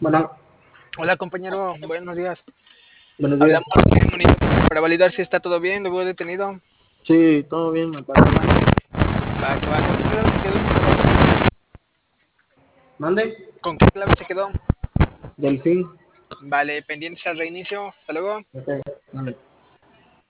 Bueno, Hola compañero, buenos días. buenos días. Hablamos de monitor para validar si está todo bien, lo veo detenido. Sí, todo bien, me parece. ¿Con qué clave se quedó? Mande, ¿Con qué clave se quedó? Delfín. Vale, pendientes al reinicio. Hasta luego. Ok, vale.